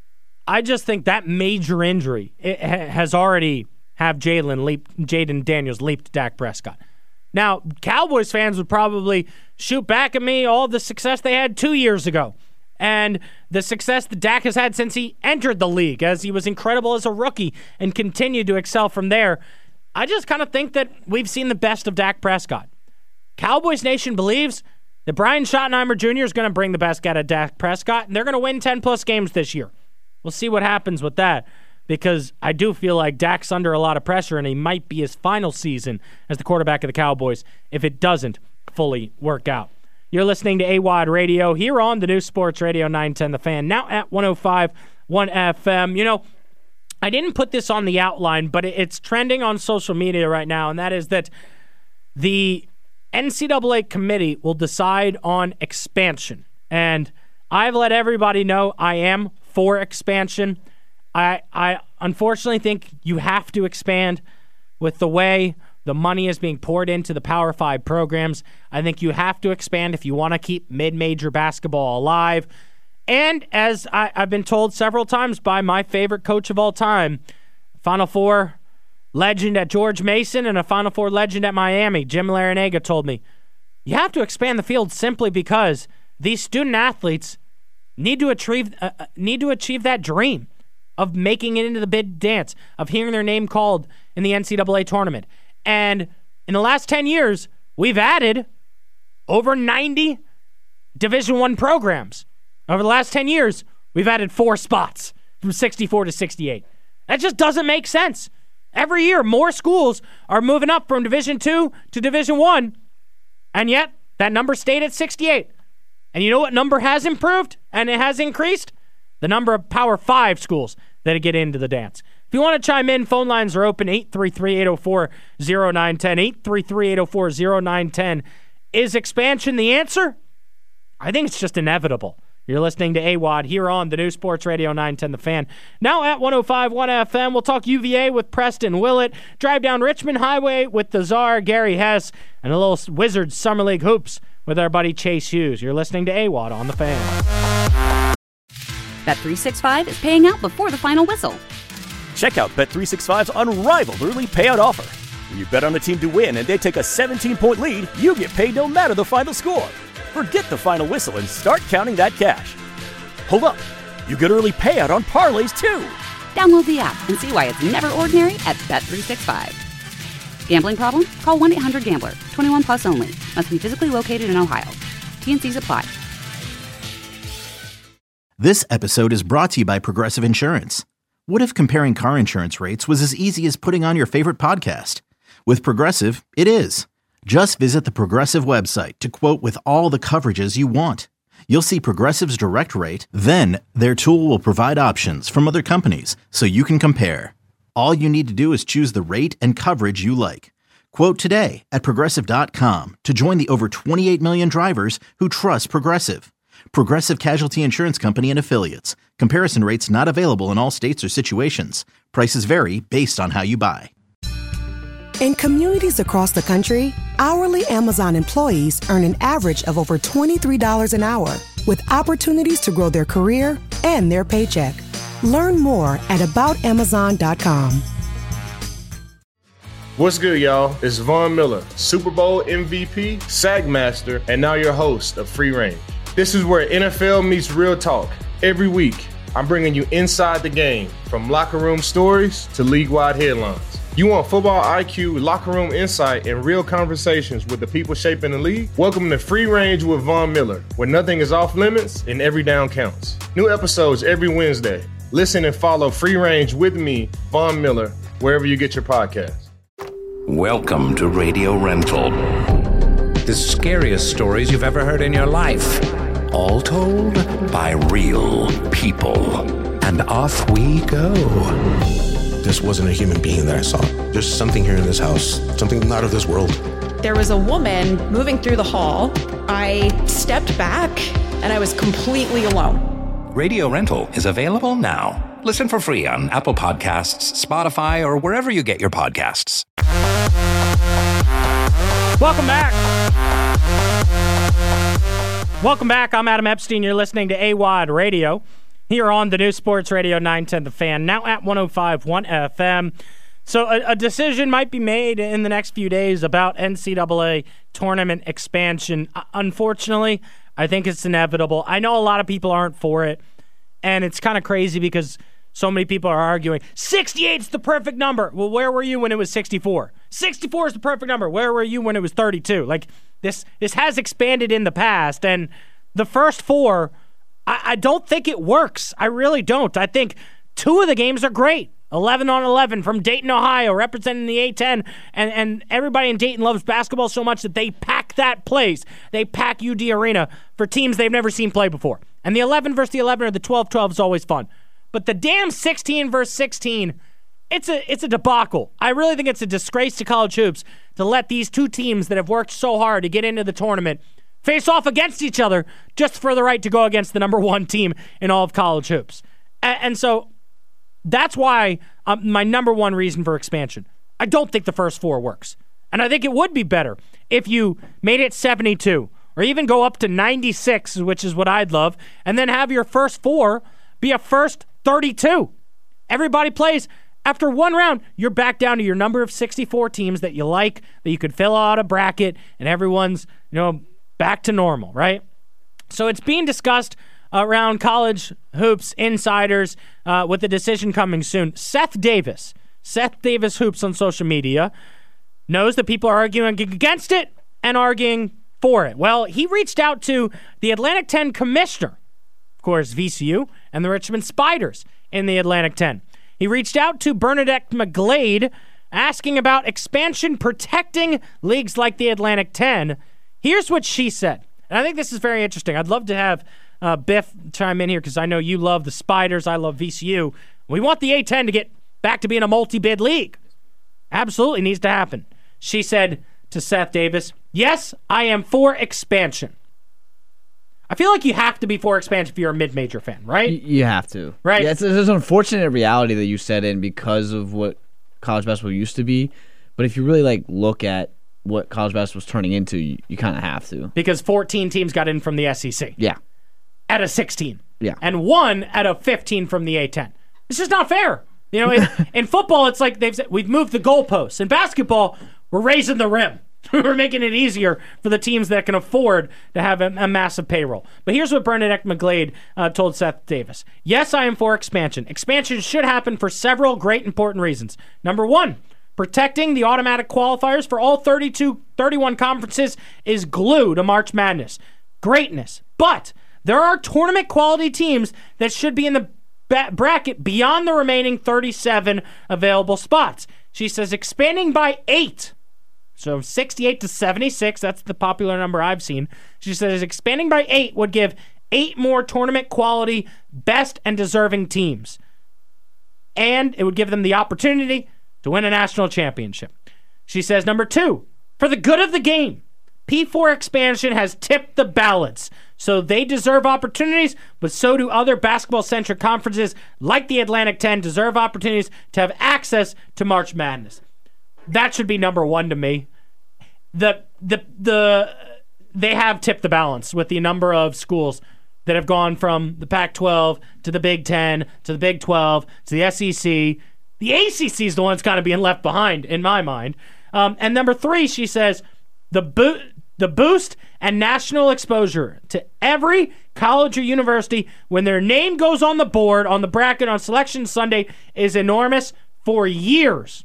I just think that major injury it ha- has already have Jalen leap, Jayden Daniels leap to Dak Prescott. Now, Cowboys fans would probably shoot back at me all the success they had two years ago and the success that Dak has had since he entered the league, as he was incredible as a rookie and continued to excel from there. I just kind of think that we've seen the best of Dak Prescott. Cowboys Nation believes that Brian Schottenheimer Junior is going to bring the best out of Dak Prescott, and they're going to win ten-plus games this year. We'll see what happens with that, because I do feel like Dak's under a lot of pressure, and he might be his final season as the quarterback of the Cowboys if it doesn't fully work out. You're listening to A W O D Radio here on the new Sports Radio nine ten The Fan, now at one oh five point one F M. You know, I didn't put this on the outline, but it's trending on social media right now, and that is that the N C double A committee will decide on expansion. And I've let everybody know I am for expansion. I I unfortunately think you have to expand with the way the money is being poured into the Power Five programs. I think you have to expand if you want to keep mid-major basketball alive. And as I, I've been told several times by my favorite coach of all time, Final Four legend at George Mason and a Final Four legend at Miami, Jim Larinaga, told me, you have to expand the field simply because these student athletes need to achieve uh, need to achieve that dream of making it into the bid dance, of hearing their name called in the N C double A tournament. And in the last ten years, we've added over ninety Division One programs. Over the last ten years, we've added four spots from sixty-four to sixty-eight. That just doesn't make sense. Every year, more schools are moving up from Division Two to Division One, and yet that number stayed at sixty-eight. And you know what number has improved and it has increased? The number of Power Five schools that get into the dance. If you want to chime in, phone lines are open, eight three three, eight oh four, oh nine one oh, eight three three, eight oh four, oh nine one oh. Is expansion the answer? I think it's just inevitable. You're listening to A W O D here on the new Sports Radio nine ten The Fan. Now at one oh five point one F M, we'll talk U V A with Preston Willett, drive down Richmond Highway with the czar, Gary Hess, and a little Wizards Summer League hoops with our buddy Chase Hughes. You're listening to A W O D on The Fan. Bet three sixty-five is paying out before the final whistle. Check out Bet three sixty-five's unrivaled early payout offer. When you bet on a team to win and they take a seventeen-point lead, you get paid no matter the final score. Forget the final whistle and start counting that cash. Hold up. You get early payout on parlays, too. Download the app and see why it's never ordinary at Bet three sixty-five. Gambling problem? Call one eight hundred gambler. twenty-one plus only. Must be physically located in Ohio. T and C's apply. This episode is brought to you by Progressive Insurance. What if comparing car insurance rates was as easy as putting on your favorite podcast? With Progressive, it is. Just visit the Progressive website to quote with all the coverages you want. You'll see Progressive's direct rate, then their tool will provide options from other companies so you can compare. All you need to do is choose the rate and coverage you like. Quote today at Progressive dot com to join the over twenty-eight million drivers who trust Progressive. Progressive Casualty Insurance Company and Affiliates. Comparison rates not available in all states or situations. Prices vary based on how you buy. In communities across the country, hourly Amazon employees earn an average of over twenty-three dollars an hour, with opportunities to grow their career and their paycheck. Learn more at about amazon dot com. What's good, y'all? It's Von Miller, Super Bowl M V P, Sack Master, and now your host of Free Range. This is where N F L meets real talk. Every week, I'm bringing you inside the game, from locker room stories to league-wide headlines. You want football I Q, locker room insight, and real conversations with the people shaping the league? Welcome to Free Range with Von Miller, where nothing is off limits and every down counts. New episodes every Wednesday. Listen and follow Free Range with me, Von Miller, wherever you get your podcasts. Welcome to Radio Rental. The scariest stories you've ever heard in your life. All told by real people. And off we go. This wasn't a human being that I saw. There's something here in this house, something not of this world. There was a woman moving through the hall. I stepped back and I was completely alone. Radio Rental is available now. Listen for free on Apple Podcasts, Spotify, or wherever you get your podcasts. Welcome back. Welcome back. I'm Adam Epstein. You're listening to A W O D Radio here on the new Sports Radio nine ten The Fan, now at one oh five point one F M. So a, a decision might be made in the next few days about N C double A tournament expansion. Uh, unfortunately, I think it's inevitable. I know a lot of people aren't for it, and it's kind of crazy because so many people are arguing, sixty-eight is the perfect number. Well, where were you when it was sixty-four? sixty-four is the perfect number. Where were you when it was thirty-two? Like, this this has expanded in the past, and the first four, I, I don't think it works. I really don't. I think two of the games are great. eleven on eleven from Dayton, Ohio, representing the A ten, and, and everybody in Dayton loves basketball so much that they pack that place. They pack U D Arena for teams they've never seen play before. And the eleven versus the eleven or the twelve twelve is always fun. But the damn sixteen versus sixteen, it's a it's a debacle. I really think it's a disgrace to college hoops to let these two teams that have worked so hard to get into the tournament face off against each other just for the right to go against the number one team in all of college hoops. And, and so that's why um, my number one reason for expansion. I don't think the first four works. And I think it would be better if you made it seventy-two or even go up to ninety-six, which is what I'd love, and then have your first four be a first thirty-two. Everybody plays. After one round, you're back down to your number of sixty-four teams that you like, that you could fill out a bracket, and everyone's, you know, back to normal, right? So it's being discussed around college hoops insiders uh, with a decision coming soon. Seth Davis, Seth Davis Hoops on social media, knows that people are arguing against it and arguing for it. Well, he reached out to the Atlantic ten commissioner, of course, V C U, and the Richmond Spiders in the Atlantic ten. He reached out to Bernadette McGlade asking about expansion protecting leagues like the Atlantic ten. Here's what she said. And I think this is very interesting. I'd love to have uh, Biff chime in here because I know you love the Spiders. I love V C U. We want the A ten to get back to being a multi-bid league. Absolutely needs to happen. She said to Seth Davis, yes, I am for expansion. I feel like you have to be for expansion if you're a mid-major fan, right? You have to. Right. Yeah, it's, it's an unfortunate reality that you set in because of what college basketball used to be. But if you really like look at what college basketball was turning into, you, you kind of have to. Because fourteen teams got in from the S E C. Yeah. At a sixteen. Yeah. And one at a fifteen from the A ten. It's just not fair. You know, in, in football, it's like they've said, we've moved the goalposts. In basketball, we're raising the rim. We're making it easier for the teams that can afford to have a, a massive payroll. But here's what Bernadette McGlade uh, told Seth Davis. Yes, I am for expansion. Expansion should happen for several great important reasons. Number one, protecting the automatic qualifiers for all thirty-two, thirty-one conferences is glue to March Madness. Greatness. But there are tournament quality teams that should be in the ba- bracket beyond the remaining thirty-seven available spots. She says expanding by eight. So sixty-eight to seventy-six, that's the popular number I've seen. She says expanding by eight would give eight more tournament quality, best and deserving teams. And it would give them the opportunity to win a national championship. She says, number two, for the good of the game, P four expansion has tipped the balance. So they deserve opportunities, but so do other basketball-centric conferences like the Atlantic ten deserve opportunities to have access to March Madness. that should be number one to me. The the the they have tipped the balance with the number of schools that have gone from the Pac twelve to the Big Ten to the Big twelve to the S E C. The A C C is the one that's kind of being left behind in my mind. Um, and number three, she says, the bo- the boost and national exposure to every college or university when their name goes on the board, on the bracket, on Selection Sunday is enormous for years.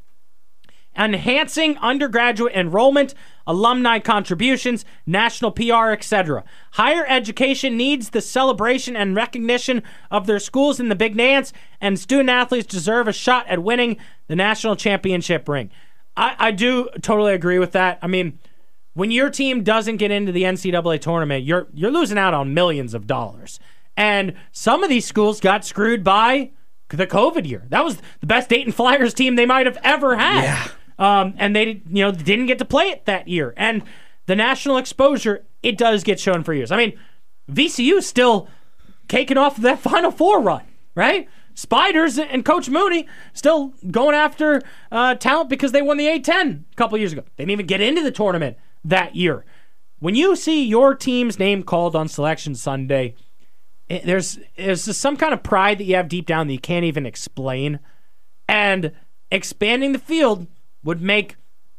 Enhancing undergraduate enrollment, alumni contributions, national P R, et cetera. Higher education needs the celebration and recognition of their schools in the big dance, and student-athletes deserve a shot at winning the national championship ring. I, I do totally agree with that. I mean, when your team doesn't get into the N C double A tournament, you're you're losing out on millions of dollars. And some of these schools got screwed by the COVID year. That was the best Dayton Flyers team they might have ever had. Yeah. Um, and they, you know, didn't get to play it that year. And the national exposure, it does get shown for years. I mean, V C U is still caking off that Final Four run, right? Spiders and Coach Mooney still going after uh, talent because they won the A ten a couple years ago. They didn't even get into the tournament that year. When you see your team's name called on Selection Sunday, it, there's there's just some kind of pride that you have deep down that you can't even explain. And expanding the field would make,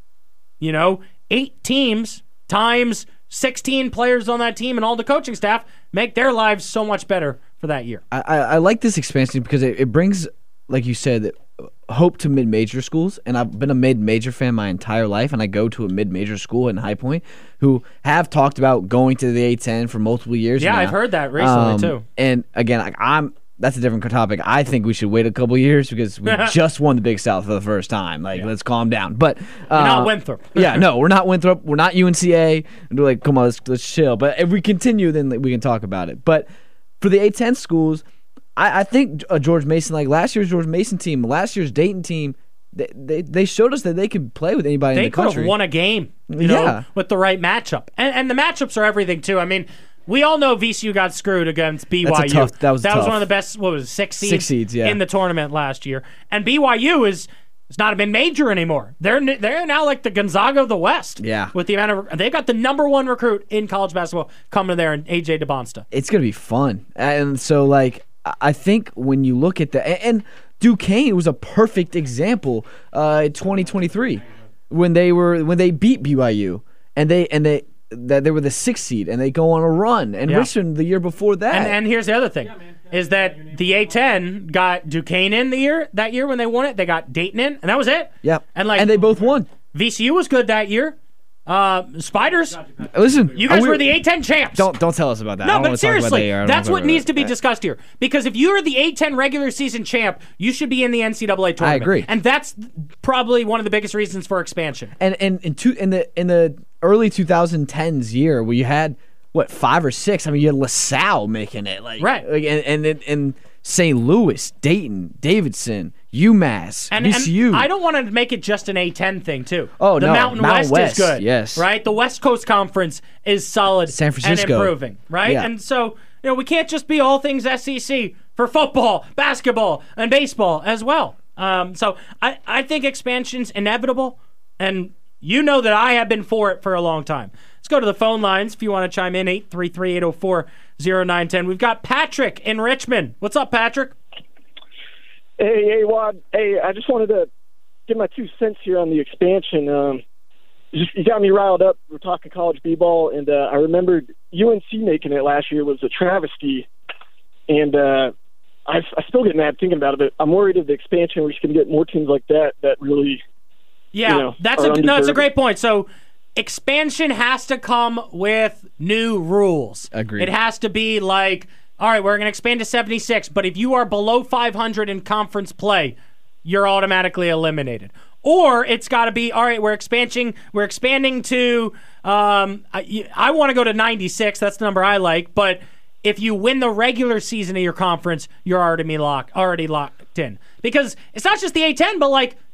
you know, eight teams times sixteen players on that team and all the coaching staff make their lives so much better for that year. I, I, I like this expansion because it, it brings, like you said, hope to mid-major schools. And I've been a mid-major fan my entire life, and I go to a mid-major school in High Point who have talked about going to the A ten for multiple years Yeah, now. I've heard that recently, um, too. And again, like, I'm that's a different topic. I think we should wait a couple years because we just won the Big South for the first time. Like, yeah. let's calm down. But uh, we're not Winthrop. yeah, no, we're not Winthrop. We're not U N C A. And we're like, come on, let's, let's chill. But if we continue, then we can talk about it. But for the A ten schools, I, I think uh, George Mason, like last year's George Mason team, last year's Dayton team, they they, they showed us that they could play with anybody they in the country. They could have won a game, you know, yeah. with the right matchup. And, and the matchups are everything, too. I mean, we all know V C U got screwed against B Y U. That's a tough, that was that tough. was one of the best, what was it, six seeds, six seeds yeah. in the tournament last year. And B Y U is it's not a mid-major anymore. They're they're now like the Gonzaga of the West. Yeah. With the amount of they've got the number one recruit in college basketball coming there, in A J DeBonsta. It's gonna be fun. And so like I think when you look at the and Duquesne was a perfect example uh, in twenty twenty-three when they were when they beat B Y U and they and they. That they were the sixth seed and they go on a run, and yeah. Richmond the year before that. And, and here's the other thing: is that the A ten got Duquesne in the year that year when they won it. They got Dayton in, and that was it. Yep. And like, and they both won. V C U was good that year. Uh, Spiders. Listen, you guys we, were the A ten champs. Don't don't tell us about that. No, I don't but seriously, that that's what needs to be that. discussed here. Because if you're the A ten regular season champ, you should be in the N C double A tournament. I agree, and that's probably one of the biggest reasons for expansion. And and in two in the in the early twenty tens year where you had what five or six. I mean, you had LaSalle making it like right, like, and and and Saint Louis, Dayton, Davidson, UMass, and, V C U. And I don't want to make it just an A ten thing too. Oh the no, Mountain, Mountain West, West is good. Yes, right. The West Coast Conference is solid. San Francisco and improving. Right, yeah. and so you know we can't just be all things S E C for football, basketball, and baseball as well. Um, so I I think expansion's inevitable, and you know that I have been for it for a long time. Let's go to the phone lines if you want to chime in, eight three three, eight oh four, oh nine one oh. We've got Patrick in Richmond. What's up, Patrick? Hey, hey, Wad. Hey, I just wanted to give my two cents here on the expansion. Um, you, just, you got me riled up. We're talking college b-ball, and uh, I remembered U N C making it last year was a travesty, and uh, I, I still get mad thinking about it, but I'm worried of the expansion. We're just going to get more teams like that that really Yeah, you know, that's a no, it's a great point. So expansion has to come with new rules. Agreed. It has to be like, all right, we're going to expand to seventy-six, but if you are below five hundred in conference play, you're automatically eliminated. Or it's got to be, all right, we're expanding, we're expanding to, um, I, I want to go to ninety-six. That's the number I like. But if you win the regular season of your conference, you're already locked, already locked in. Because it's not just the A ten, but like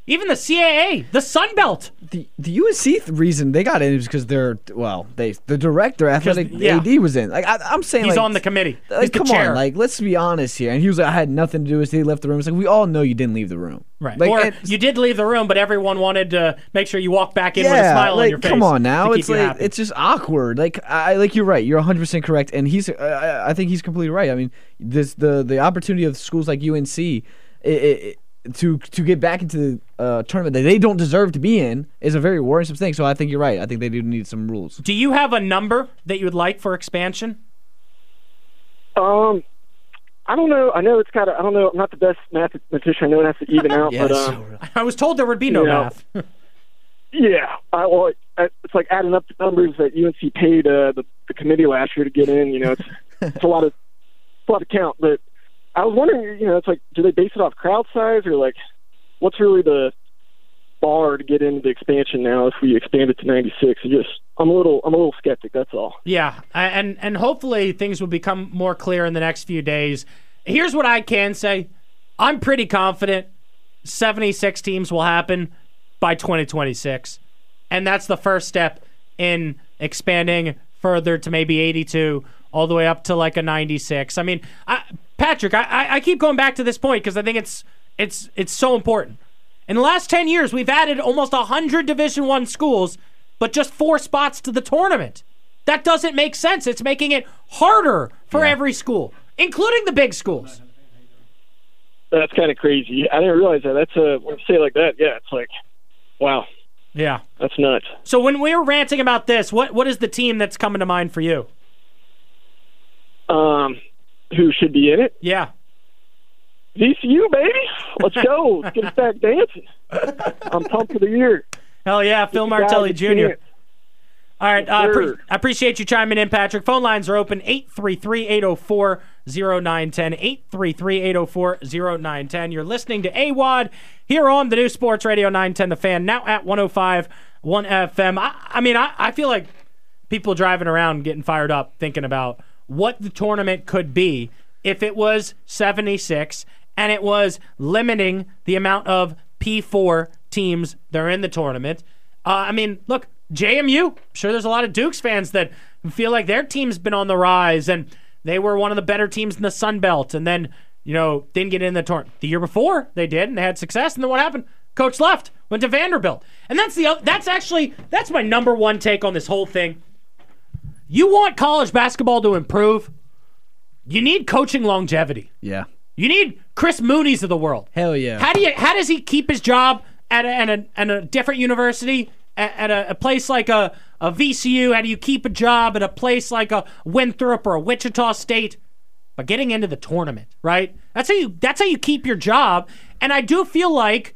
Even the C A A, the Sun Belt. The the U S C th- reason they got in is because they're well, they the director athletic yeah. A D was in. Like I, I'm saying, he's like, on the committee. Like, He's the come chair. on, like let's be honest here. And he was like, I had nothing to do with it. He left the room. It's like we all know you didn't leave the room, Right. Like, or and- you did leave the room, but everyone wanted to make sure you walk back in yeah, with a smile like, on your face. Come on now, to keep it's you like happy. it's just awkward. Like I like you're right. You're one hundred percent correct, and he's I, I think he's completely right. I mean, this the the opportunity of schools like U N C. It, it, to to get back into the uh, tournament that they don't deserve to be in is a very worrisome thing. So I think you're right. I think they do need some rules. Do you have a number that you would like for expansion? Um, I don't know. I know it's kind of. I don't know. I'm not the best mathematician. I know it has to even out, Yes. but um, I was told there would be no you know, math. yeah. I, well, it, it's like adding up the numbers that U N C paid uh, the, the committee last year to get in. You know, it's it's a lot of it's a lot to count, but. I was wondering, you know, it's like, do they base it off crowd size or like, what's really the bar to get into the expansion now if we expand it to ninety-six? I just, I'm a little, I'm a little skeptic. That's all. Yeah, and and hopefully things will become more clear in the next few days. Here's what I can say: I'm pretty confident seventy-six teams will happen by twenty twenty-six, and that's the first step in expanding further to maybe eighty-two, all the way up to like a ninety-six. I mean, I. Patrick, I, I keep going back to this point because I think it's it's it's so important. In the last ten years, we've added almost one hundred Division One schools, but just four spots to the tournament. That doesn't make sense. It's making it harder for yeah. every school, including the big schools. That's kind of crazy. I didn't realize that. That's a, when you say it like that, yeah, it's like, wow. Yeah. That's nuts. So when we were ranting about this, what what is the team that's coming to mind for you? Um... Who should be in it? Yeah. V C U, baby. Let's go. Let's get us back dancing. I'm pumped for the year. Hell yeah, Phil Martelli Junior All right. Uh, pre- I appreciate you chiming in, Patrick. Phone lines are open, eight three three, eight oh four, oh nine one oh, eight three three, eight oh four, oh nine one oh. You're listening to A W O D here on the new Sports Radio nine ten The Fan, now at one oh five point one F M. I, I mean, I, I feel like people driving around getting fired up thinking about what the tournament could be if it was seventy-six and it was limiting the amount of P four teams that are in the tournament. Uh, I mean, look, J M U, I'm sure there's a lot of Dukes fans that feel like their team's been on the rise and they were one of the better teams in the Sun Belt and then, you know, didn't get in the tournament. The year before they did and they had success, and then what happened? Coach left, went to Vanderbilt. And that's the that's actually, that's my number one take on this whole thing. You want college basketball to improve, you need coaching longevity. Yeah. You need Chris Mooney's of the world. Hell yeah. How do you? How does he keep his job at a, at a, at a different university, at, at a, a place like a, a V C U? How do you keep a job at a place like a Winthrop or a Wichita State? By getting into the tournament, right? That's how you. That's how you keep your job. And I do feel like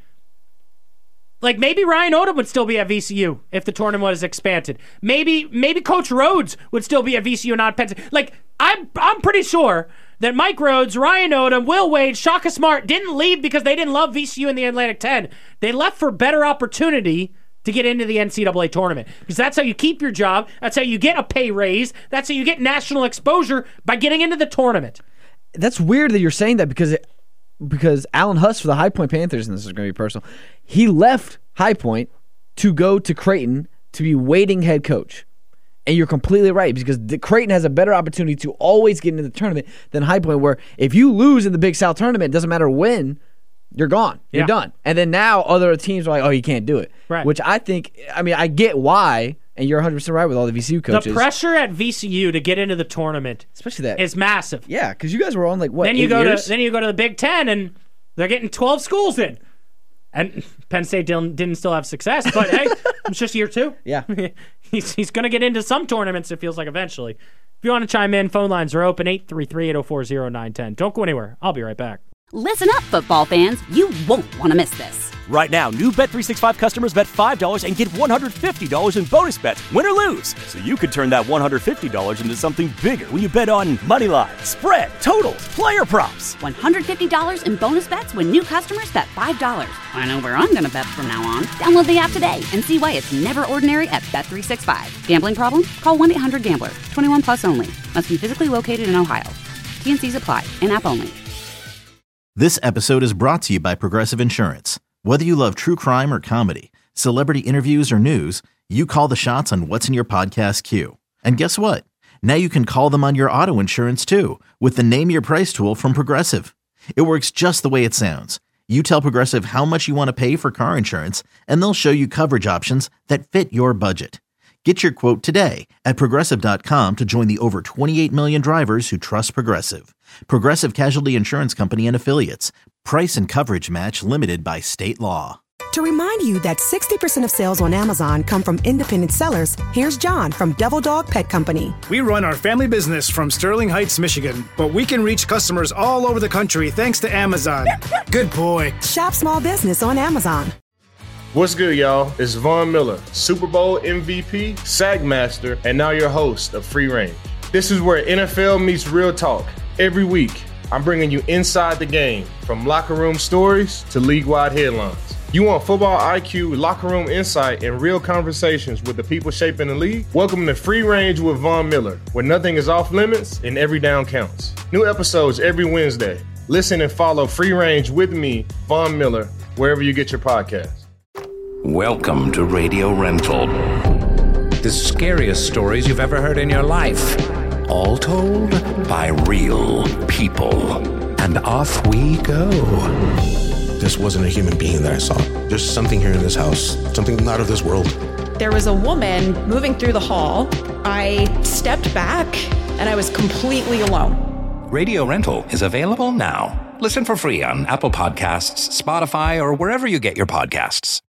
Like maybe Ryan Odom would still be at V C U if the tournament was expanded. Maybe maybe Coach Rhodes would still be at V C U, not Penn State. Like I'm I'm pretty sure that Mike Rhodes, Ryan Odom, Will Wade, Shaka Smart didn't leave because they didn't love V C U in the Atlantic ten. They left for better opportunity to get into the N C double A tournament. Because that's how you keep your job. That's how you get a pay raise. That's how you get national exposure, by getting into the tournament. That's weird that you're saying that because it, because Alan Huss for the High Point Panthers, and this is going to be personal, he left High Point to go to Creighton to be waiting head coach. And you're completely right, because the Creighton has a better opportunity to always get into the tournament than High Point, where if you lose in the Big South tournament, it doesn't matter when, you're gone. You're Yeah. done. And then now other teams are like, oh, you can't do it. Right. Which I think, I mean, I get why, and you're one hundred percent right with all the V C U coaches. The pressure at V C U to get into the tournament, especially that, is massive. Yeah, because you guys were on like what? Then you eight go years? to then you go to the Big Ten, and they're getting twelve schools in. And Penn State didn't, didn't still have success, but hey, it's just year two. Yeah. he's he's going to get into some tournaments, it feels like, eventually. If you want to chime in, phone lines are open, eight three three, eight oh four, oh nine one oh. Don't go anywhere. I'll be right back. Listen up, football fans. You won't want to miss this. Right now, new Bet three sixty-five customers bet five dollars and get one hundred fifty dollars in bonus bets, win or lose. So you could turn that one hundred fifty dollars into something bigger when you bet on money line, spread, totals, player props. one hundred fifty dollars in bonus bets when new customers bet five dollars. I know where I'm going to bet from now on. Download the app today and see why it's never ordinary at Bet three sixty-five. Gambling problem? Call one eight hundred gambler. twenty-one plus only. Must be physically located in Ohio. T and C's apply. In-app only. This episode is brought to you by Progressive Insurance. Whether you love true crime or comedy, celebrity interviews or news, you call the shots on what's in your podcast queue. And guess what? Now you can call them on your auto insurance too with the Name Your Price tool from Progressive. It works just the way it sounds. You tell Progressive how much you want to pay for car insurance, and they'll show you coverage options that fit your budget. Get your quote today at Progressive dot com to join the over twenty-eight million drivers who trust Progressive. Progressive Casualty Insurance Company and Affiliates. Price and coverage match limited by state law. To remind you that sixty percent of sales on Amazon come from independent sellers, here's John from Devil Dog Pet Company. We run our family business from Sterling Heights, Michigan, but we can reach customers all over the country thanks to Amazon. Good boy. Shop small business on Amazon. What's good, y'all? It's Von Miller, Super Bowl M V P, Sack Master, and now your host of Free Range. This is where N F L meets real talk. Every week, I'm bringing you inside the game, from locker room stories to league-wide headlines. You want football I Q, locker room insight, and real conversations with the people shaping the league? Welcome to Free Range with Von Miller, where nothing is off limits and every down counts. New episodes every Wednesday. Listen and follow Free Range with me, Von Miller, wherever you get your podcasts. Welcome to Radio Rental. The scariest stories you've ever heard in your life. All told by real people. And off we go. This wasn't a human being that I saw. There's something here in this house, something not of this world. There was a woman moving through the hall. I stepped back and I was completely alone. Radio Rental is available now. Listen for free on Apple Podcasts, Spotify, or wherever you get your podcasts.